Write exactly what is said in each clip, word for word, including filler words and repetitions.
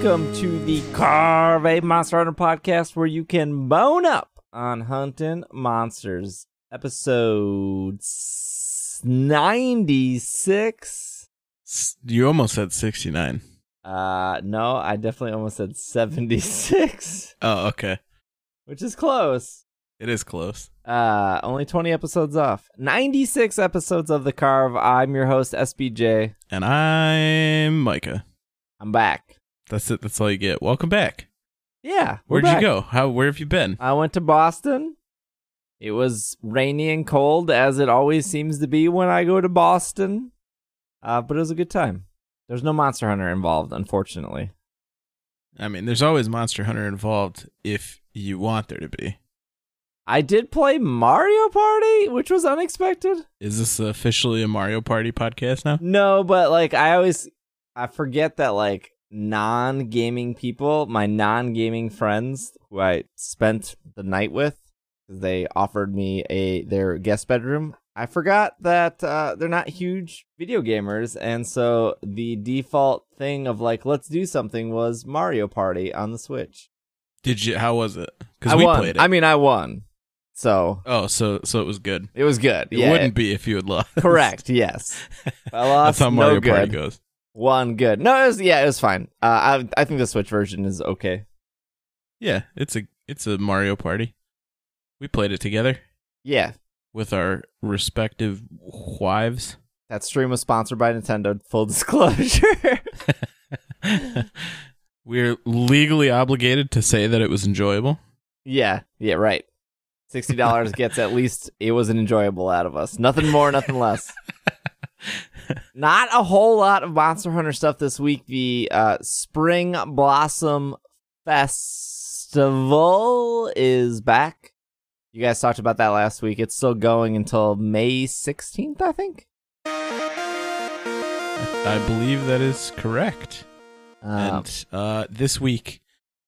welcome to the Carve a Monster Hunter podcast, where you can bone up on hunting monsters. Episode ninety-six. You almost said sixty-nine. Uh, no, I definitely almost said seventy-six. Oh, okay. Which is close. It is close. Uh, only twenty episodes off. ninety-six episodes of the Carve. I'm your host, S B J. And I'm Micah. I'm back. That's it. That's all you get. Welcome back. Yeah. Where'd back. you go? How? Where have you been? I went to Boston. It was rainy and cold, as it always seems to be when I go to Boston. Uh, but it was a good time. There's no Monster Hunter involved, unfortunately. I mean, there's always Monster Hunter involved if you want there to be. I did play Mario Party, which was unexpected. Is this officially a Mario Party podcast now? No, but like I always, I forget that like non-gaming people, my non-gaming friends who I spent the night with, they offered me a their guest bedroom. I forgot that uh, they're not huge video gamers, and so the default thing of like, let's do something was Mario Party on the Switch. Did you? How was it? I Because we won. played it. I mean, I won. So oh, so so it was good. it was good. It yeah, wouldn't be if you had lost. correct. Yes, I lost. That's how Mario no good. Party goes. One good. No, it was, yeah, it was fine. Uh, I I think the Switch version is okay. Yeah, it's a it's a Mario Party. We played it together Yeah, with our respective wives. that stream was sponsored by Nintendo. Full disclosure. We're legally obligated to say that it was enjoyable. yeah, yeah, right. Sixty dollars gets at least it was an enjoyable out of us. Nothing more, nothing less. Not a whole lot of Monster Hunter stuff this week. The uh, Spring Blossom Festival is back. You guys talked about that last week. It's still going until May sixteenth, I think. I believe that is correct. Um, and uh, this week,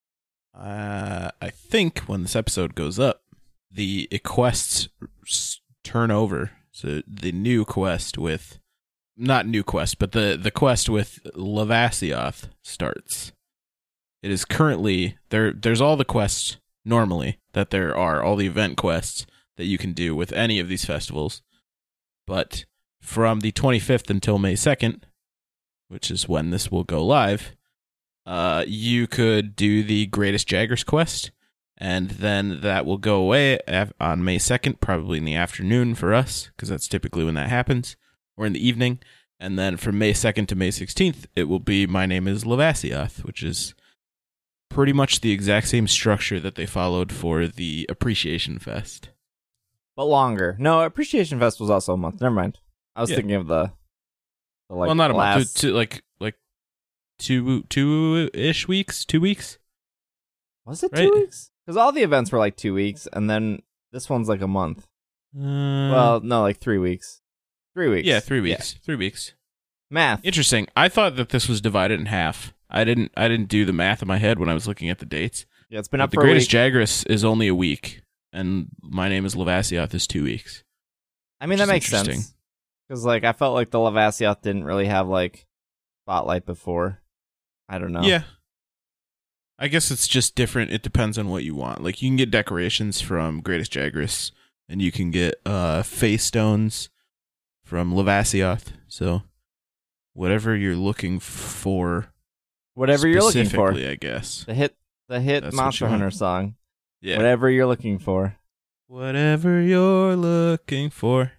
uh, I think when this episode goes up, the quests s- turn over. So the new quest with, not new quest, but the, the quest with Lavasioth starts. It is currently, there. there's all the quests normally that there are, all the event quests that you can do with any of these festivals. But from the twenty-fifth until May second, which is when this will go live, uh, you could do the Greatest Jaggers quest, and then that will go away on May second, probably in the afternoon for us, because that's typically when that happens, or in the evening. And then from May second to May sixteenth, it will be My Name is Lavasioth, which is pretty much the exact same structure that they followed for the Appreciation Fest. but longer. No, Appreciation Fest was also a month. Never mind. I was Yeah. thinking of the, the like well, not a last... month, two, two, like like two two ish weeks, two weeks. Was it right? two weeks? Because all the events were like two weeks, and then this one's like a month. Uh, Well, no, like three weeks. Three weeks. yeah, three weeks, three weeks. Math. Interesting. I thought that this was divided in half. I didn't. I didn't do the math in my head when I was looking at the dates. Yeah, it's been But up the for Greatest a week. Jaggers is only a week, and My Name is Lavasioth is two weeks. I mean, which that is makes interesting. sense. Because like I felt like the Lavasioth didn't really have like spotlight before. I don't know. Yeah. I guess it's just different. It depends on what you want. Like, you can get decorations from Greatest Jaggers, and you can get uh, face stones from Lavasioth. So, whatever you're looking for, Whatever you're looking for. specifically, I guess. The hit, the hit That's what Monster you want. Hunter song. Yeah. Whatever you're looking for. Whatever you're looking for.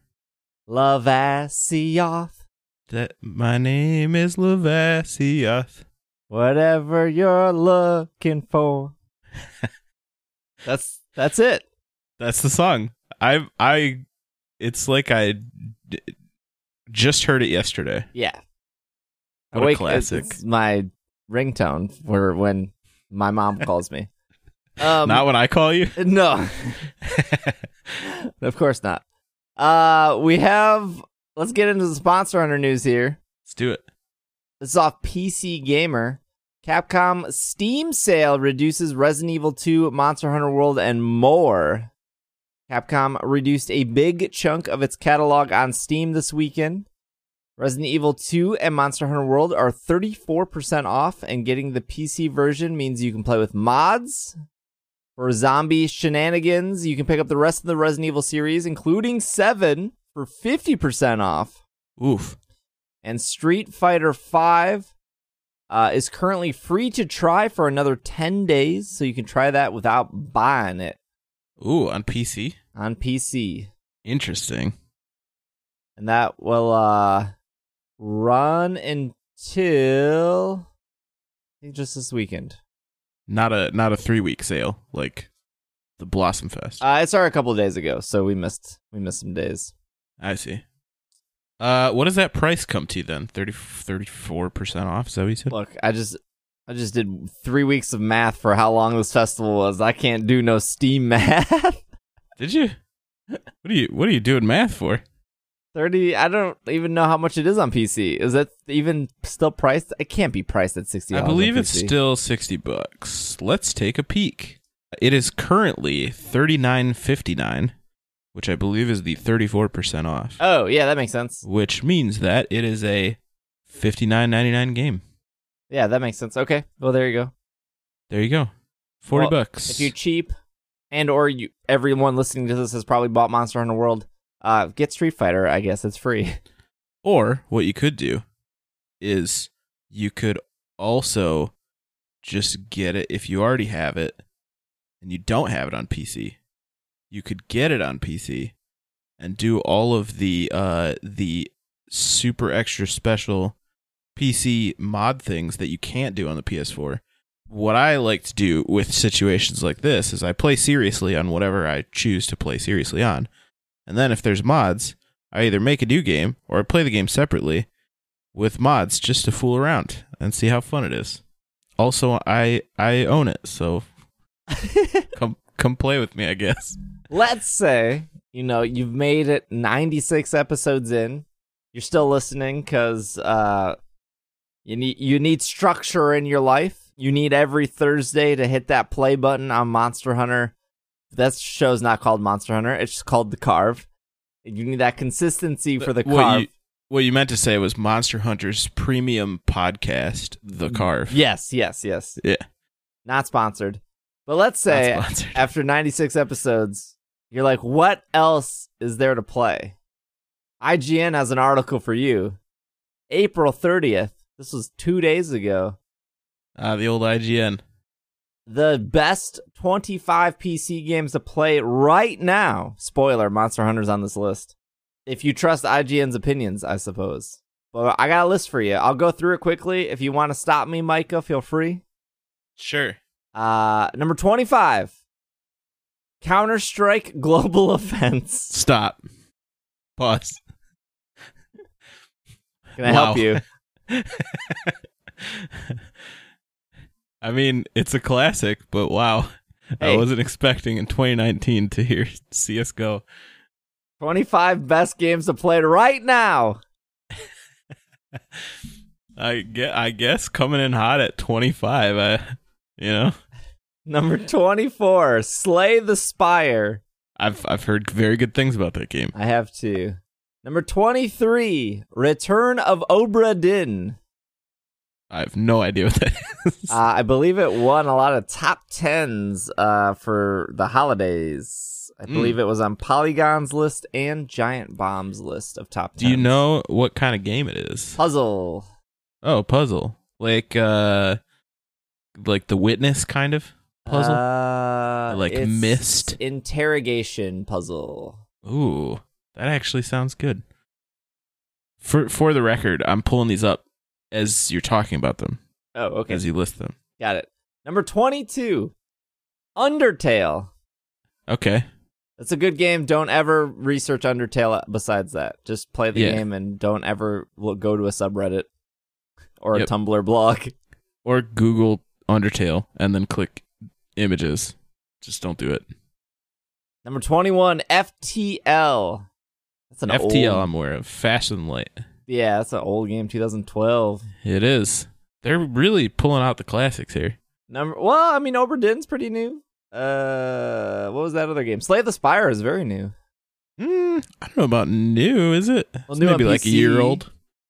Lavasioth. That my name is Lavasioth. Whatever you're looking for. that's that's it. That's the song. I I. It's like I d- just heard it yesterday. Yeah. What Awake, a classic. It's my ringtone for when my mom calls me. Um, Not when I call you. No. Of course not. Uh, we have. Let's get into the sponsor hunter news here. Let's do it. This is off P C Gamer. Capcom Steam sale reduces Resident Evil two, Monster Hunter World, and more. Capcom reduced a big chunk of its catalog on Steam this weekend. Resident Evil two and Monster Hunter World are thirty-four percent off, and getting the P C version means you can play with mods. For zombie shenanigans, you can pick up the rest of the Resident Evil series, including seven, for fifty percent off. Oof. And Street Fighter five uh, is currently free to try for another ten days, so you can try that without buying it. Ooh, on P C? On P C. Interesting. And that will uh, run until I think just this weekend. Not a not a three week sale like the Blossom Fest. Uh, it started a couple of days ago, so we missed we missed some days. I see. Uh, what does that price come to then? thirty, thirty-four percent off? Is that what you said? Look, I just I just did three weeks of math for how long this festival was. I can't do no Steam math. Did you? What are you What are you doing math for? Thirty. I don't even know how much it is on P C. Is that even still priced? It can't be priced at sixty. I believe it's still sixty bucks. Let's take a peek. It is currently thirty-nine fifty-nine, which I believe is the thirty-four percent off. Oh yeah, that makes sense. Which means that it is a fifty-nine ninety-nine game. Yeah, that makes sense. Okay, well there you go. There you go. Forty well, bucks. If you're cheap, and or you, everyone listening to this has probably bought Monster Hunter World. Uh, get Street Fighter, I guess it's free. Or what you could do is you could also just get it if you already have it and you don't have it on P C. You could get it on P C and do all of the uh, the super extra special P C mod things that you can't do on the P S four. What I like to do with situations like this is I play seriously on whatever I choose to play seriously on. And then if there's mods, I either make a new game or I play the game separately with mods just to fool around and see how fun it is. Also, I I own it, so come come play with me, I guess. Let's say, you know, you've made it ninety-six episodes in. You're still listening because uh, you need you need structure in your life. You need every Thursday to hit that play button on Monster Hunter. That show's not called Monster Hunter. It's just called The Carve. You need that consistency for The what Carve. You, what you meant to say was Monster Hunter's premium podcast, The Carve. Yes, yes, yes. Yeah. Not sponsored. But let's say after ninety-six episodes, you're like, what else is there to play? I G N has an article for you. April thirtieth. This was two days ago. Ah, uh, the old I G N. The best twenty-five P C games to play right now. Spoiler, Monster Hunter's on this list. If you trust I G N's opinions, I suppose. But I got a list for you. I'll go through it quickly. If you want to stop me, Micah, feel free. Sure. Uh, number twenty-five. Counter-Strike Global Offense. Stop. Pause. Can I wow. help you? I mean, it's a classic, but wow. Hey. I wasn't expecting in twenty nineteen to hear C S G O. twenty-five best games to play right now. I guess, I guess coming in hot at twenty-five, I, you know. Number twenty-four, Slay the Spire. I've I've heard very good things about that game. I have too. Number twenty-three, Return of Obra Dinn. I have no idea what that is. Uh, I believe it won a lot of top tens uh, for the holidays. I mm. believe it was on Polygon's list and Giant Bomb's list of top tens. Do you know what kind of game it is? Puzzle. Oh, puzzle. Like uh, like The Witness kind of puzzle? Uh, or like it's Myst? Interrogation puzzle. Ooh, that actually sounds good. For For the record, I'm pulling these up as you're talking about them. Oh, okay. As you list them. Got it. Number twenty-two, Undertale. Okay. That's a good game. Don't ever research Undertale besides that. Just play the yeah. game and don't ever go to a subreddit or yep. a Tumblr blog. Or Google Undertale and then click images. Just don't do it. Number twenty-one, F T L. That's an F T L old... I'm aware of. Fast and Light. Yeah, that's an old game, twenty twelve. It is. They're really pulling out the classics here. Number well, I mean, Obra Dinn's pretty new. Uh, what was that other game? Slay the Spire is very new. Mm, I don't know about new. Is it? Well, it's new maybe on like P C. a year old.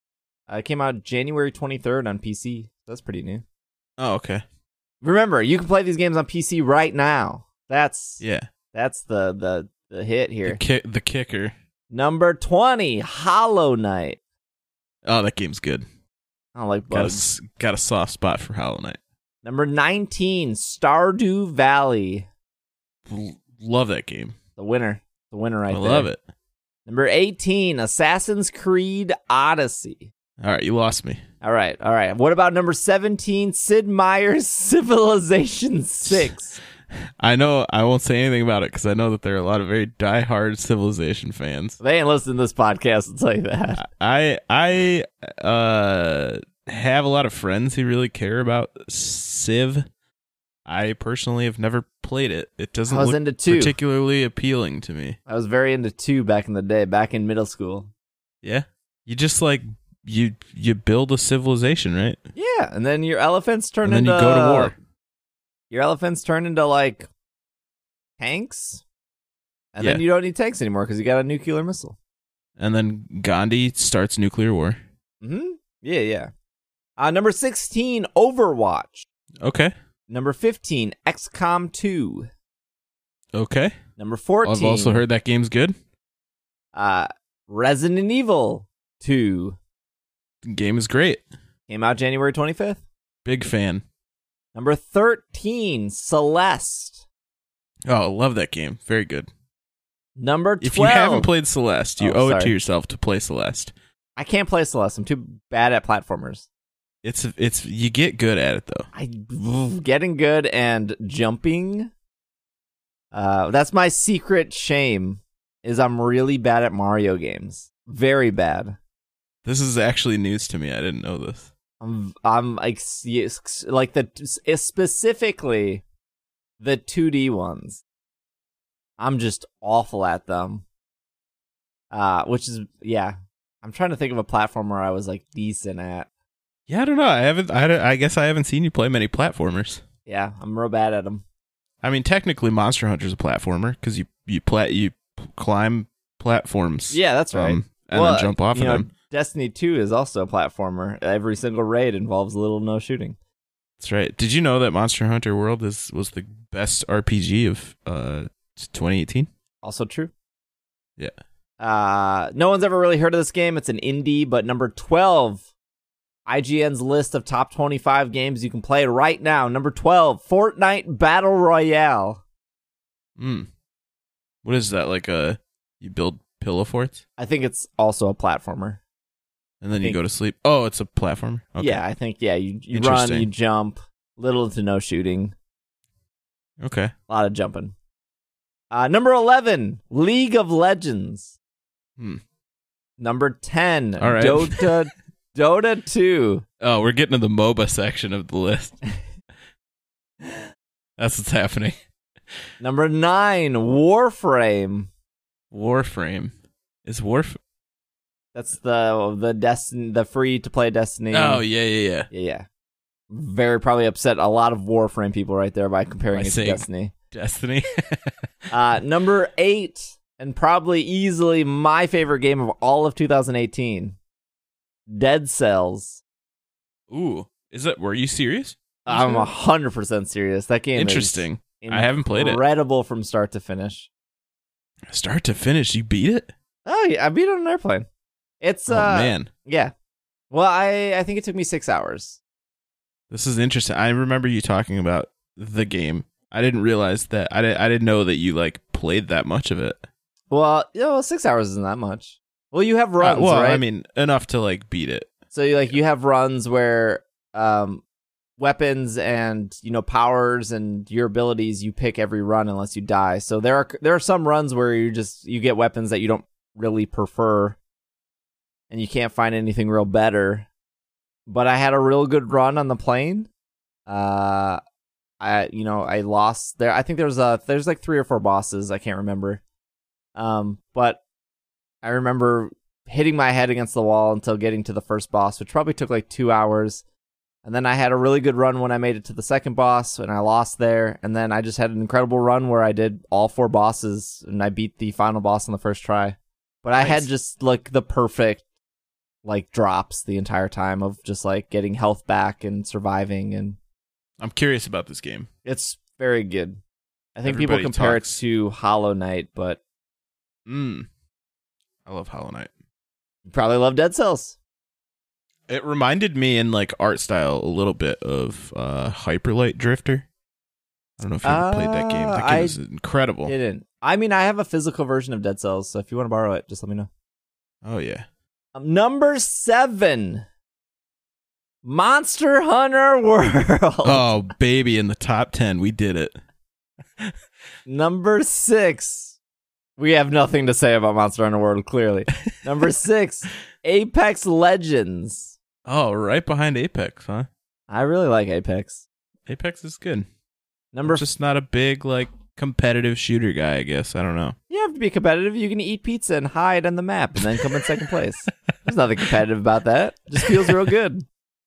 Uh, it came out January twenty-third on P C. That's pretty new. Oh, okay. Remember, you can play these games on P C right now. That's Yeah. That's the the, the hit here. The, ki- the kicker. Number twenty, Hollow Knight. Oh, that game's good. I don't like Got a, bugs. s- got a soft spot for Hollow Knight. Number nineteen, Stardew Valley. L- love that game. The winner. The winner right I there. love it. Number eighteen, Assassin's Creed Odyssey. All right, you lost me. All right, all right. What about number seventeen, Sid Meier's Civilization six? I know I won't say anything about it because I know that there are a lot of very diehard Civilization fans. They ain't listening to this podcast, I'll tell you that. I I uh have a lot of friends who really care about Civ. I personally have never played it. It doesn't I was look into two. particularly appealing to me. I was very into two back in the day, back in middle school. Yeah, you just like you you build a civilization, right? Yeah, and then your elephants turn And then into you go to war. Your elephants turn into like tanks, and then Yeah. you don't need tanks anymore because you got a nuclear missile. And then Gandhi starts nuclear war. Mm-hmm. Yeah, yeah. Uh, number sixteen, Overwatch. Okay, Number fifteen, X COM two. okay. Number fourteen, I've also heard that game's good. uh, Resident Evil two. The game is great. Came out January twenty-fifth. Big fan. Number thirteen, Celeste. Oh, love that game. Very good. Number twelve. If you haven't played Celeste, you Oh, owe it sorry. to yourself to play Celeste. I can't play Celeste. I'm too bad at platformers. It's it's you get good at it though. I getting good and jumping. Uh, that's my secret shame. Is I'm really bad at Mario games. Very bad. This is actually news to me. I didn't know this. I'm I'm like s- yes, like the specifically the two D ones. I'm just awful at them. Uh, which is yeah. I'm trying to think of a platformer I was like decent at. Yeah, I don't know. I haven't. I, I guess I haven't seen you play many platformers. Yeah, I'm real bad at them. I mean, technically, Monster Hunter's a platformer because you you pla- you p- climb platforms. Yeah, that's right. um, and Well, then jump off you of know, them. Destiny two is also a platformer. Every single raid involves little to no shooting. That's right. Did you know that Monster Hunter World is was the best R P G of uh twenty eighteen? Also true. Yeah. Uh, no one's ever really heard of this game. It's an indie, but number twelve, I G N's list of top twenty-five games you can play right now. Number twelve, Fortnite Battle Royale. Hmm. What is that? Like a you build pillow forts I think it's also a platformer. and then I you think- go to sleep. Oh, it's a platformer. Okay. Yeah, I think, yeah, you, you run, Interesting. you jump, little to no shooting, Okay. a lot of jumping. Uh, number eleven, League of Legends. Hmm. Number ten, All right. Dota Dota two. Oh, we're getting to the MOBA section of the list. That's what's happening. Number nine, Warframe. Warframe is Warf. That's the the Destiny, the free to play Destiny. Oh yeah, yeah, yeah. yeah, yeah. Very probably upset a lot of Warframe people right there by comparing By it to saying- Destiny. Destiny. Uh, number eight, and probably easily my favorite game of all of two thousand eighteen, Dead Cells. Ooh, is it? Were you serious? I'm a hundred percent serious. That game Interesting. is I haven't played it. incredible from start to finish. Start to finish, you beat it. Oh yeah, I beat it on an airplane. It's Oh uh, man, yeah. Well, I I think it took me six hours. this is interesting. I remember you talking about the game. I didn't realize that. I didn't. I didn't know that you like played that much of it. Well, you know, six hours isn't that much. Well, you have runs, Uh, well, right? I mean, enough to like beat it. So you like you have runs where um weapons and you know powers and your abilities you pick every run unless you die. So there are there are some runs where you just you get weapons that you don't really prefer and you can't find anything real better. But I had a real good run on the plane. Uh I you know, I lost there. I think there's a there's like three or four bosses, I can't remember. Um but I remember hitting my head against the wall until getting to the first boss, which probably took like two hours. And then I had a really good run when I made it to the second boss, and I lost there. And then I just had an incredible run where I did all four bosses, and I beat the final boss on the first try. But I had Nice. just like the perfect like drops the entire time of just like getting health back and surviving, and I'm curious about this game. it's very good. I think Everybody people compare talks. it to Hollow Knight, but Mm. I love Hollow Knight. you probably love Dead Cells. It reminded me in like art style a little bit of uh, Hyper Light Drifter. I don't know if you ever played that game. That game Uh, I is incredible. Didn't. I mean, I have a physical version of Dead Cells, so if you want to borrow it, just let me know. Oh yeah. Um, number seven, Monster Hunter World. Oh baby, in the top ten, we did it. Number six, we have nothing to say about Monster Hunter World, clearly. Number six, Apex Legends. Oh, right behind Apex, huh? I really like Apex. Apex is good. Number I'm just not a big like competitive shooter guy, I guess. I don't know. You have to be competitive. You can eat pizza and hide on the map and then come in second place. There's nothing competitive about that. It just feels real good.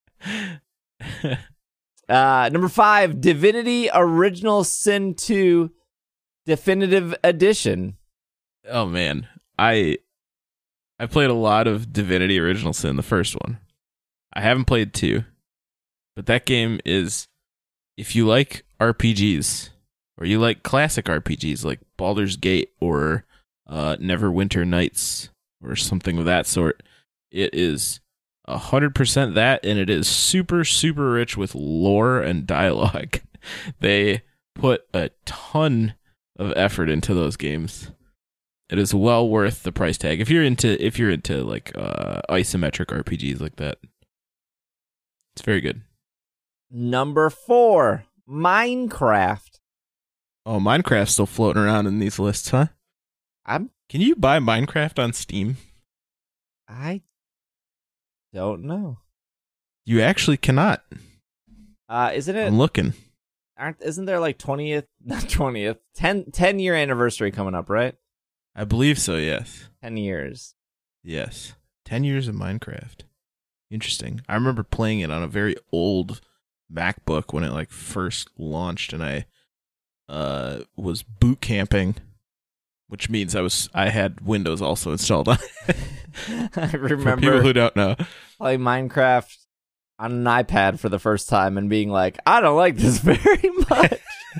Uh, number five, Divinity Original Sin two Definitive Edition. Oh man, I I played a lot of Divinity Original Sin, the first one. I haven't played two, but that game is, if you like R P Gs or you like classic R P Gs like Baldur's Gate or uh, Neverwinter Nights or something of that sort, it is a hundred percent that, and it is super super rich with lore and dialogue. They put a ton of effort into those games. It is well worth the price tag if you're into if you're into like uh, isometric R P Gs like that. It's very good. Number four, Minecraft. Oh, Minecraft's still floating around in these lists, huh? I'm Can you buy Minecraft on Steam? I don't know. You actually cannot. Uh, isn't it? I'm looking. Aren't isn't there like twentieth, not twentieth, ten, ten year anniversary coming up, right? I believe so, yes. Ten years. Yes. Ten years of Minecraft. Interesting. I remember playing it on a very old MacBook when it like first launched, and I uh was boot camping, which means I was I had Windows also installed on it. I For remember people who don't know. playing Minecraft on an iPad for the first time and being like, I don't like this very much.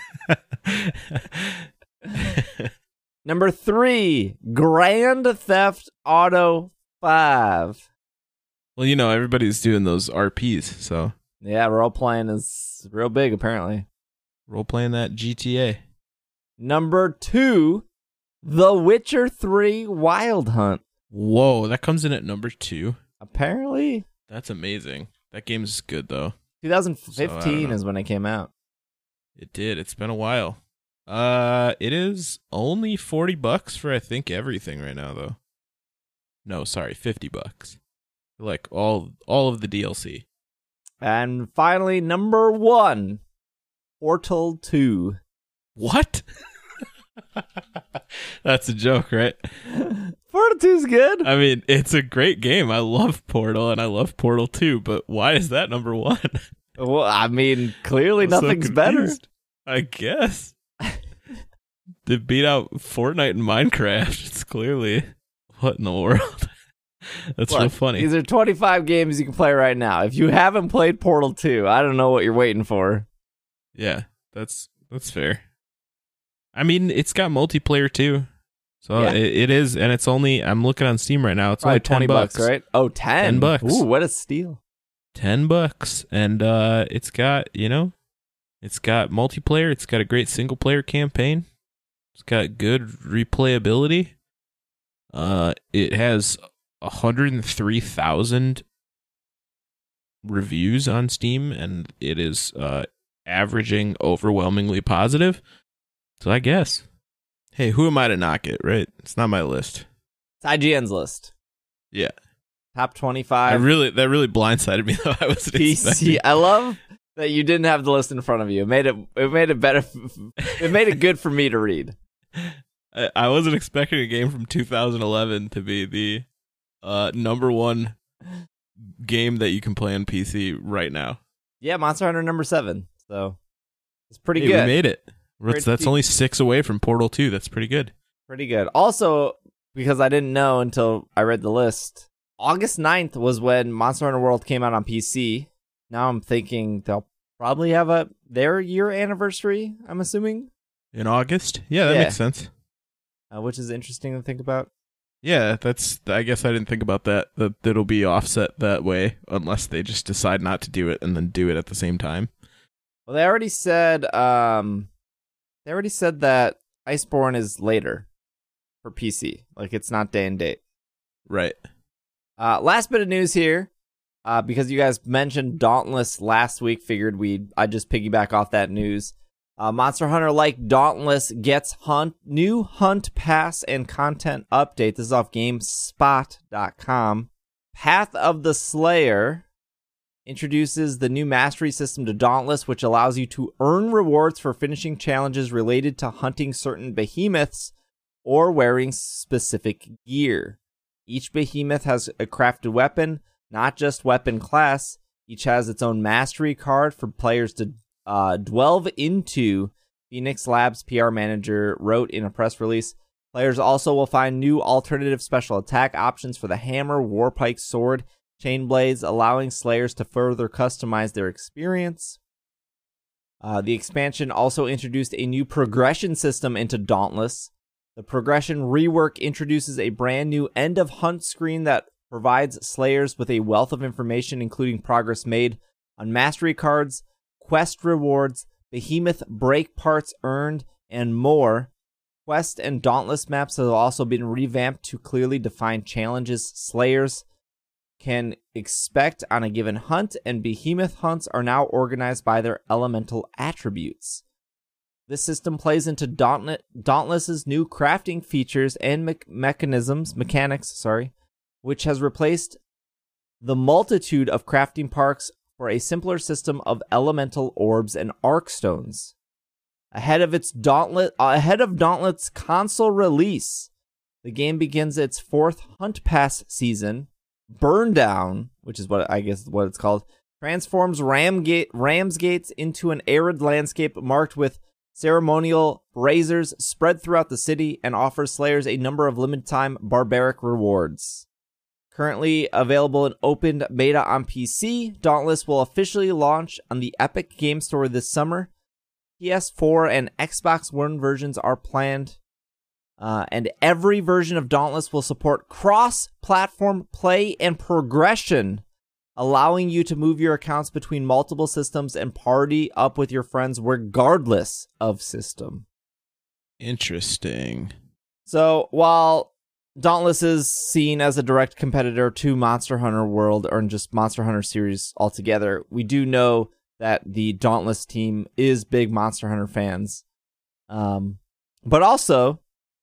Number three, Grand Theft Auto five. Well, you know, everybody's doing those R Ps, so Yeah, role playing is real big, apparently. role playing that G T A. Number two, The Witcher three Wild Hunt. Whoa, that comes in at number two. Apparently, That's amazing. That game's good, though. twenty So, I fifteen don't know. is when it came out. It did. It's been a while. Uh, it is only forty bucks for I think everything right now, though. No, sorry, fifty bucks. Like all all of the D L C. And finally, number one, Portal two. What? That's a joke, right? Portal two's good. I mean, it's a great game. I love Portal and I love Portal two, but why is that number one? Well, I mean, clearly I'm so nothing's better. confused. I guess. To beat out Fortnite and Minecraft, it's clearly what in the world? That's Look, real funny. These are twenty-five games you can play right now. If you haven't played Portal two, I don't know what you're waiting for. Yeah, that's that's fair. I mean, it's got multiplayer too. So Yeah. it, it is, and it's only, I'm looking on Steam right now, it's Probably only twenty ten bucks, right? Oh, ten. ten bucks. Ooh, what a steal. ten bucks. And uh, it's got, you know, it's got multiplayer, it's got a great single player campaign, it's got good replayability. Uh, it has one hundred three thousand reviews on Steam, and it is uh, averaging overwhelmingly positive. So I guess. Hey, who am I to knock it, right? It's not my list. It's I G N's list. Yeah. Top I twenty-five. really that really blindsided me though. I was P C. I love that you didn't have the list in front of you. It made it it made it better. It made it good for me to read. I, I wasn't expecting a game from two thousand eleven to be the uh, number one game that you can play on P C right now. Yeah, Monster Hunter number seven. So it's pretty Hey, good. we made it. That's, Pretty- that's only six away from Portal two. That's pretty good. Pretty good. Also, because I didn't know until I read the list, August ninth was when Monster Hunter World came out on P C. Now I'm thinking they'll probably have a their year anniversary, I'm assuming. In August? Yeah, that Yeah. makes sense. Uh, which is interesting to think about. Yeah, that's. I guess I didn't think about that. That it'll be offset that way, unless they just decide not to do it and then do it at the same time. Well, they already said um, they already said that Iceborne is later for P C. Like, it's not day and date. Right. Uh, last bit of news here, uh, because you guys mentioned Dauntless last week. Figured we I'd just piggyback off that news. Uh, Monster Hunter like Dauntless gets hunt new hunt pass and content update. This is off GameSpot dot com. Path of the Slayer introduces the new mastery system to Dauntless, which allows you to earn rewards for finishing challenges related to hunting certain behemoths or wearing specific gear. Each behemoth has a crafted weapon, not just weapon class. Each has its own mastery card for players to uh, delve into. Phoenix Labs P R manager wrote in a press release. Players also will find new alternative special attack options for the hammer, warpike, sword, chain blades, allowing slayers to further customize their experience. Uh, the expansion also introduced a new progression system into Dauntless. The progression rework introduces a brand new end of hunt screen that provides slayers with a wealth of information, including progress made on mastery cards, quest rewards, behemoth break parts earned, and more. Quest and Dauntless maps have also been revamped to clearly define challenges slayers can expect on a given hunt, and behemoth hunts are now organized by their elemental attributes. This system plays into Dauntlet, Dauntless's new crafting features and me- mechanisms, mechanics, sorry, which has replaced the multitude of crafting parks for a simpler system of elemental orbs and arc stones. Ahead of its Dauntlet, uh, ahead of Dauntlet's console release, the game begins its fourth Hunt Pass season. Burndown, which is what I guess what it's called, transforms Ramgate, Ramsgates into an arid landscape marked with ceremonial braziers spread throughout the city and offers slayers a number of limited-time barbaric rewards. Currently available in open beta on P C, Dauntless will officially launch on the Epic Game Store this summer. P S four and Xbox One versions are planned, uh, and every version of Dauntless will support cross-platform play and progression, allowing you to move your accounts between multiple systems and party up with your friends regardless of system. Interesting. So while Dauntless is seen as a direct competitor to Monster Hunter World, or just Monster Hunter series altogether, we do know that the Dauntless team is big Monster Hunter fans. Um, but also,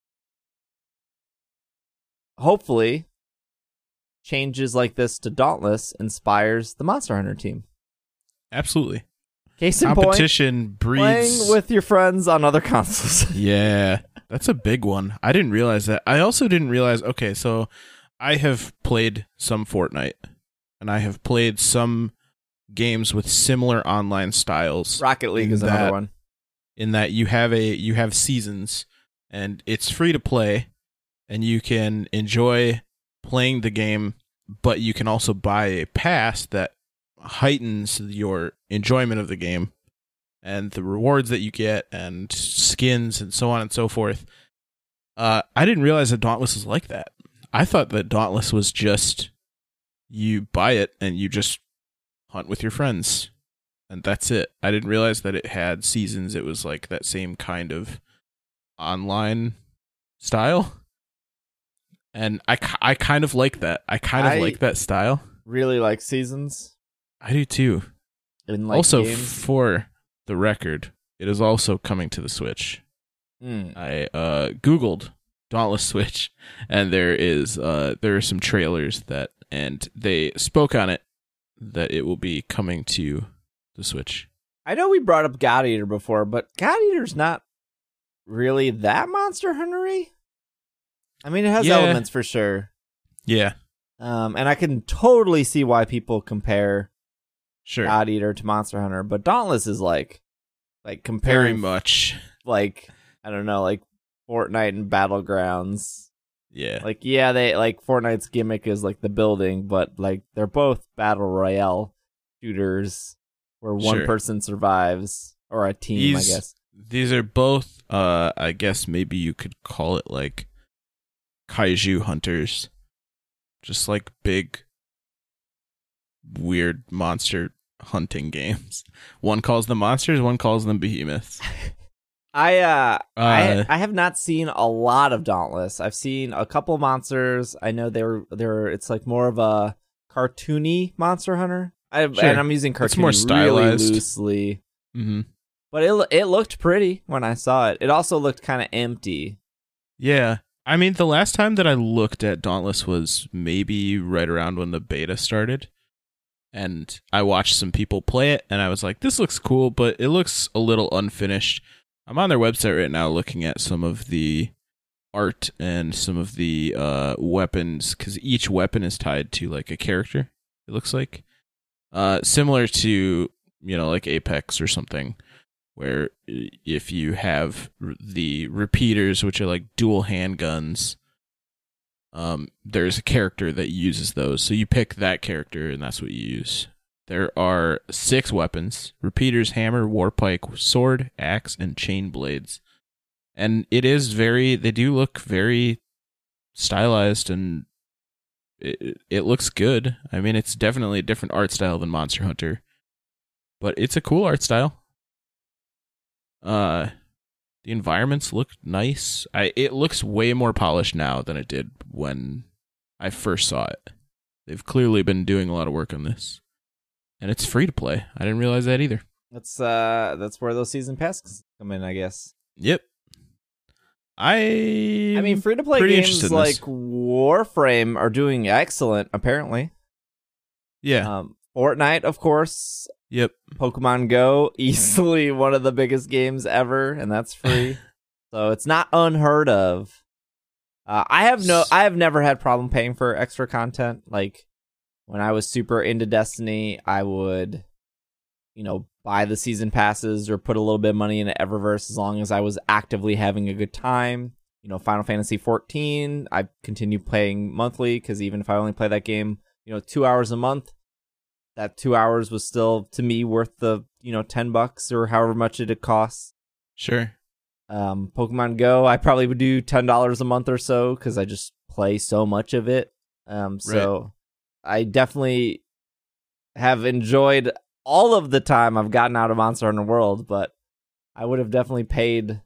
hopefully, changes like this to Dauntless inspires the Monster Hunter team. Absolutely. Case in Competition point, breeds playing with your friends on other consoles. Yeah, that's a big one. I didn't realize that. I also didn't realize, okay, so I have played some Fortnite, and I have played some games with similar online styles. Rocket League is that, another one. In that you have a you have seasons, and it's free to play, and you can enjoy playing the game, but you can also buy a pass that heightens your enjoyment of the game and the rewards that you get and skins and so on and so forth. Uh, I didn't realize that Dauntless was like that. I thought that Dauntless was just you buy it and you just hunt with your friends and that's it. I didn't realize that it had seasons. It was like that same kind of online style. And I, I kind of like that. I kind of I like that style. Really like seasons. I do too. In like also, games. for the record, it is also coming to the Switch. Mm. I uh, Googled Dauntless Switch, and there is uh, there are some trailers that, and they spoke on it that it will be coming to the Switch. I know we brought up God Eater before, but God Eater's not really that Monster Hunter-y. I mean, it has Yeah. elements for sure. Yeah, Um, and I can totally see why people compare sure. God Eater to Monster Hunter, but Dauntless is like, like Very comparing, much. like, I don't know, like Fortnite and Battlegrounds. Yeah. Like, yeah, they like Fortnite's gimmick is like the building, but like they're both battle royale shooters where one Sure. person survives or a team, These, I guess. These are both, uh, I guess maybe you could call it like kaiju hunters. Just like big, weird monster hunting games. One calls them monsters, one calls them behemoths. I uh, Uh, I I have not seen a lot of Dauntless. I've seen a couple monsters. I know they're they're it's like more of a cartoony Monster Hunter. I Sure. and I'm using It's cartoony more really stylized. loosely. Mm-hmm. But it it looked pretty when I saw it. It also looked kind of empty. Yeah. I mean, the last time that I looked at Dauntless was maybe right around when the beta started. And I watched some people play it, and I was like, this looks cool, but it looks a little unfinished. I'm on their website right now looking at some of the art and some of the uh, weapons, because each weapon is tied to like a character, it looks like. Uh, similar to, you know, like Apex or something, where if you have the repeaters, which are like dual handguns, um, there's a character that uses those. So you pick that character, and that's what you use. There are six weapons: repeaters, hammer, warpike, sword, axe, and chain blades. And it is very, they do look very stylized, and it, it looks good. I mean, it's definitely a different art style than Monster Hunter, but it's a cool art style. Uh, the environments look nice. I it looks way more polished now than it did when I first saw it. They've clearly been doing a lot of work on this. And it's free to play. I didn't realize that either. That's uh that's where those season passes come in, I guess. Yep. I I mean, free to play pretty games interested in like this. Warframe are doing excellent, apparently. Yeah. Um, Fortnite, of course. Yep. Pokemon Go, easily one of the biggest games ever, and that's free. So it's not unheard of. Uh, I have no, I have never had problem paying for extra content. Like when I was super into Destiny, I would, you know, buy the season passes or put a little bit of money into Eververse as long as I was actively having a good time. You know, Final Fantasy fourteen, I continue playing monthly because even if I only play that game, you know, two hours a month, that two hours was still to me worth the, you know, ten bucks or however much it costs. Sure. Um, Pokemon Go, I probably would do ten dollars a month or so because I just play so much of it. Um, so I definitely have enjoyed all of the time I've gotten out of Monster Hunter World, but I would have definitely paid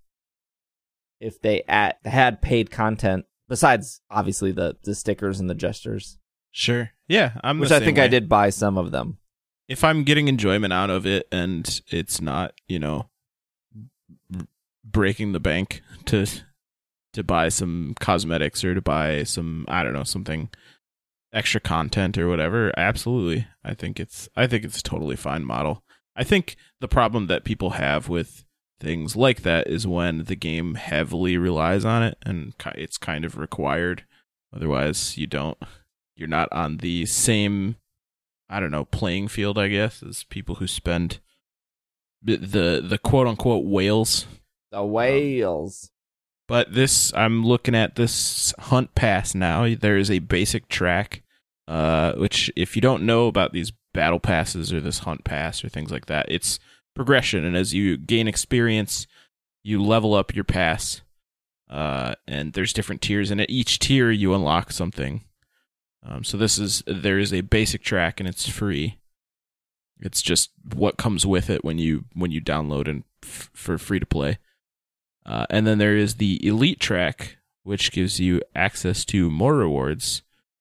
if they at, had paid content besides obviously the, the stickers and the gestures, Sure. Yeah, I'm which the I same think I way. did buy some of them. If I'm getting enjoyment out of it and it's not, you know, b- breaking the bank to to buy some cosmetics or to buy some, I don't know, something extra content or whatever, absolutely. I think it's I think it's a totally fine model. I think the problem that people have with things like that is when the game heavily relies on it and ki- it's kind of required. Otherwise, you don't you're not on the same, I don't know, playing field, I guess, as people who spend the the, the quote unquote whales. The whales. But this, I'm looking at this hunt pass now. There is a basic track, uh, which if you don't know about these battle passes or this hunt pass or things like that, it's progression. And as you gain experience, you level up your pass. Uh, and there's different tiers, and at each tier you unlock something. Um, so this is, there is a basic track and it's free. It's just what comes with it when you when you download and f- for free to play. Uh, and then there is the elite track, which gives you access to more rewards.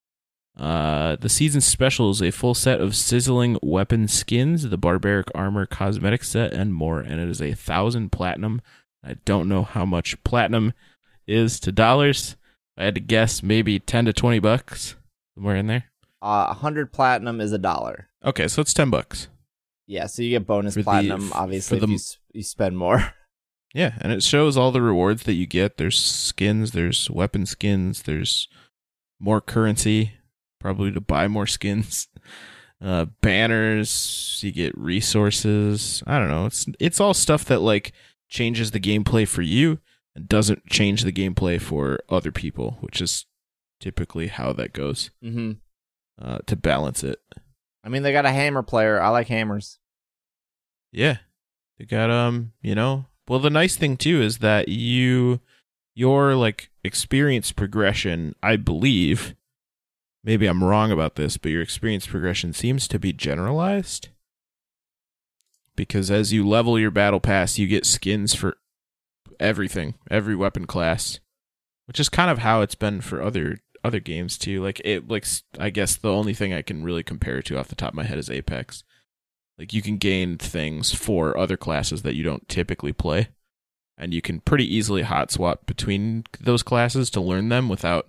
Uh, the season special is a full set of sizzling weapon skins, the barbaric armor cosmetic set, and more. And it is a thousand platinum. I don't know how much platinum is to dollars. I had to guess maybe ten to twenty bucks. Somewhere in there. Uh, one hundred platinum is a dollar. Okay, so it's ten bucks. Yeah, so you get bonus For the- platinum, f- obviously, for the- if you, s- you spend more. Yeah, and it shows all the rewards that you get. There's skins, there's weapon skins, there's more currency, probably to buy more skins. Uh, banners, you get resources. I don't know. It's it's all stuff that like changes the gameplay for you and doesn't change the gameplay for other people, which is typically how that goes. Mm-hmm. Uh, to balance it. I mean, they got a hammer player. I like hammers. Yeah. They got, um, you know, well, the nice thing too is that you, your like experience progression, I believe, maybe I'm wrong about this, but your experience progression seems to be generalized. Because as you level your battle pass, you get skins for everything, every weapon class, which is kind of how it's been for other other games too. Like it, like I guess the only thing I can really compare it to off the top of my head is Apex. Like you can gain things for other classes that you don't typically play, and you can pretty easily hot swap between those classes to learn them without,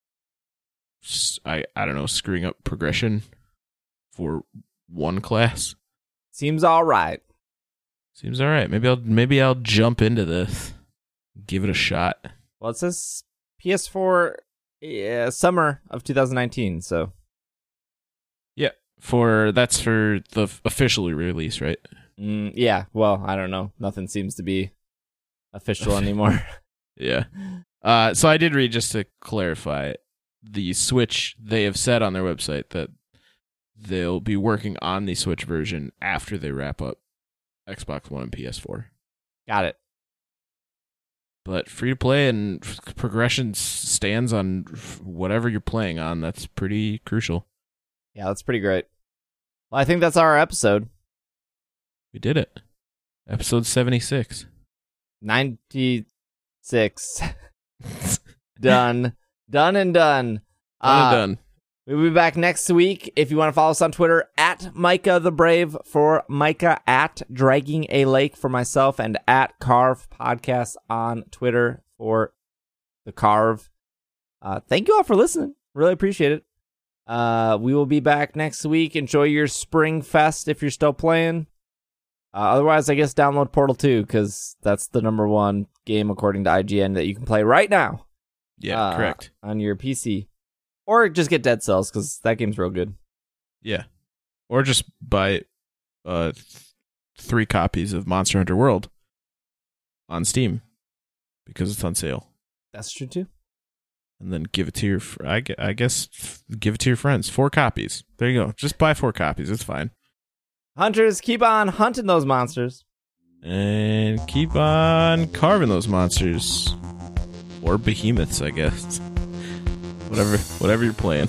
I I don't know, screwing up progression for one class. Seems all right. Seems all right. Maybe I'll maybe I'll jump into this, give it a shot. Well, it says P S four yeah, summer of two thousand nineteen. So yeah, for that's for the official release, right? mm, yeah. Well, I don't know. Nothing seems to be official anymore. Yeah. Uh, so I did read, just to clarify, the Switch. They have said on their website that they'll be working on the Switch version after they wrap up Xbox One and P S four. Got it. But free to play and progression stands on whatever you're playing on. That's pretty crucial. Yeah, that's pretty great. Well, I think that's our episode. We did it. Episode seventy-six. ninety-six. Done. Done and done. Done Uh, and done. We'll be back next week. If you want to follow us on Twitter, at Micah the Brave for Micah, at Dragging a Lake for myself, and at Carve Podcast on Twitter for the Carve. Uh, thank you all for listening. Really appreciate it. Uh, we will be back next week. Enjoy your Spring Fest if you're still playing. Uh, otherwise, I guess download Portal two, because that's the number one game according to I G N that you can play right now. Yeah, uh, correct. On your P C. Or just get Dead Cells, because that game's real good. Yeah. Or just buy uh, th- three copies of Monster Hunter World on Steam, because it's on sale. That's true, too. And then give it to your, fr- I, gue- I guess, f- give it to your friends. Four copies. There you go. Just buy four copies. It's fine. Hunters, keep on hunting those monsters. And keep on carving those monsters. Or behemoths, I guess. Whatever, whatever you're playing.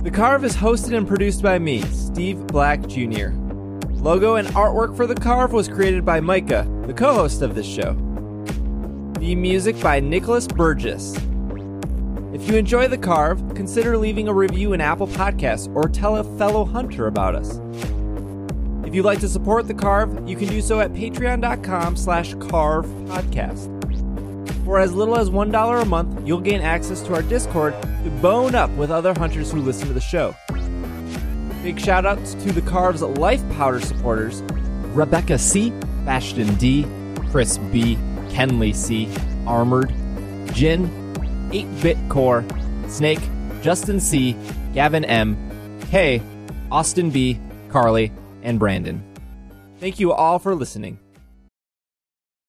The Carve is hosted and produced by me, Steve Black Junior Logo and artwork for The Carve was created by Micah, the co-host of this show. Theme music by Nicholas Burgess. If you enjoy The Carve, consider leaving a review in Apple Podcasts or tell a fellow hunter about us. If you'd like to support The Carve, you can do so at patreon.com slash carve podcast. For as little as one dollar a month, you'll gain access to our Discord to bone up with other hunters who listen to the show. Big shoutouts to The Carve's Life Powder supporters, Rebecca C., Bastion D., Chris B., Kenley C., Armored, Jin, eight-Bit Core, Snake, Justin C., Gavin M., Kay, Austin B., Carly, and Brandon. Thank you all for listening.